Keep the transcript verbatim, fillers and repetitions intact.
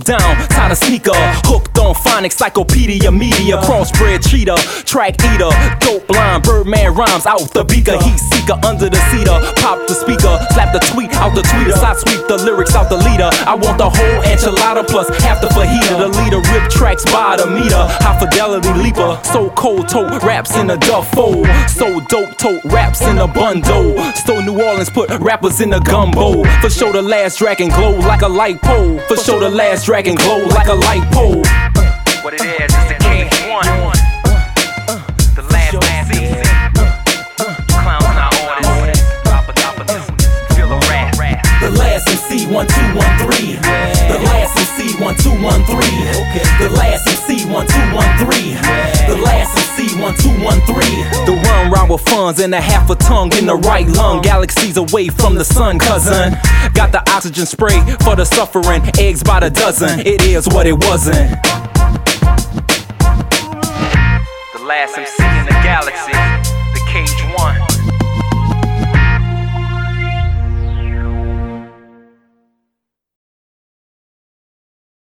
down, tied a sneaker, hooked on phonics, cyclopedia, media, crossbred cheetah, track eater, dope line, Birdman rhymes out the beaker, heat seeker under the cedar, pop the speaker, slap the tweet out the tweeter, side sweep the lyrics out the leader. I want the whole enchilada plus half the fajita. The leader rip tracks by the meter, high fidelity leaper, so cold tote raps in a duffel, so dope tote raps in a bundle. So New Orleans put rappers in a gumbo. For show the last dragon glow like a light pole. For show the last dragon glow like a light pole. What it is, it's the K one. The last man C. Clowns not on it. Drop a drop a feel a rat. The last M C one two one three. The last M C one two one three. The last M C one two one three. The last M C one two one three. The run round with funds and a half a tongue in the right lung. Galaxies away from the sun, cousin. Got the oxygen spray for the suffering. Eggs by the dozen. It is what it wasn't. The last M C.